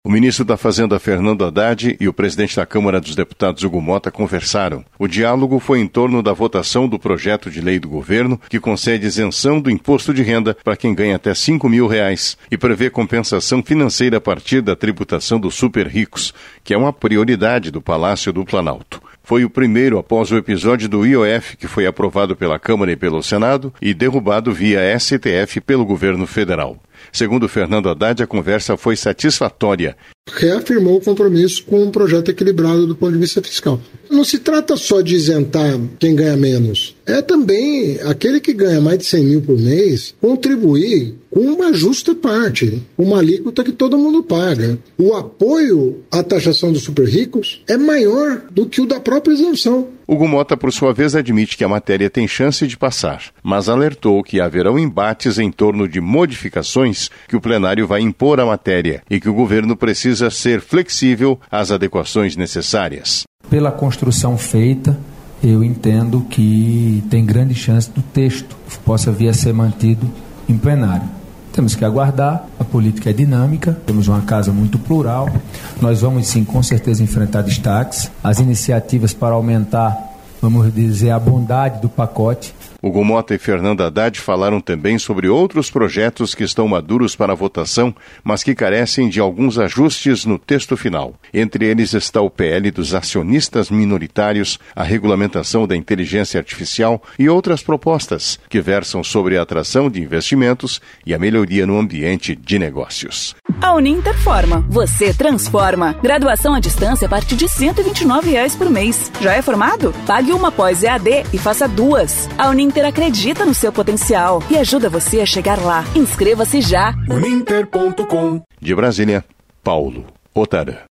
O ministro da Fazenda, Fernando Haddad, e o presidente da Câmara dos Deputados, Hugo Mota, conversaram. O diálogo foi em torno da votação do projeto de lei do governo que concede isenção do imposto de renda para quem ganha até R$5 mil e prevê compensação financeira a partir da tributação dos super ricos, que é uma prioridade do Palácio do Planalto. Foi o primeiro após o episódio do IOF, que foi aprovado pela Câmara e pelo Senado e derrubado via STF pelo governo federal. Segundo Fernando Haddad, a conversa foi satisfatória. Reafirmou o compromisso com um projeto equilibrado do ponto de vista fiscal. Não se trata só de isentar quem ganha menos. É também aquele que ganha mais de 100 mil por mês contribuir com uma justa parte, uma alíquota que todo mundo paga. O apoio à taxação dos super ricos é maior do que o da própria isenção. Hugo Mota, por sua vez, admite que a matéria tem chance de passar, mas alertou que haverão embates em torno de modificações que o plenário vai impor à matéria e que o governo precisa ser flexível às adequações necessárias. Pela construção feita, eu entendo que tem grande chance do texto possa vir a ser mantido em plenário. Temos que aguardar, a política é dinâmica, temos uma casa muito plural, nós vamos sim com certeza enfrentar destaques, as iniciativas para aumentar, vamos dizer, a bondade do pacote. Hugo Mota e Fernando Haddad falaram também sobre outros projetos que estão maduros para votação, mas que carecem de alguns ajustes no texto final. Entre eles está o PL dos acionistas minoritários, a regulamentação da inteligência artificial e outras propostas que versam sobre a atração de investimentos e a melhoria no ambiente de negócios. A Uninter forma, você transforma. Graduação à distância a partir de R$ 129 por mês. Já é formado? Pague uma pós EAD e faça duas. A Uninter acredita no seu potencial e ajuda você a chegar lá. Inscreva-se já. Uninter.com. De Brasília, Paulo Otara.